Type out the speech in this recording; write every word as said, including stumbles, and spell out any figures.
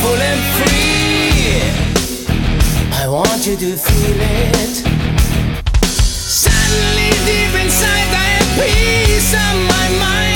full and free. I want you to feel it. Suddenly deep inside I have peace on my mind.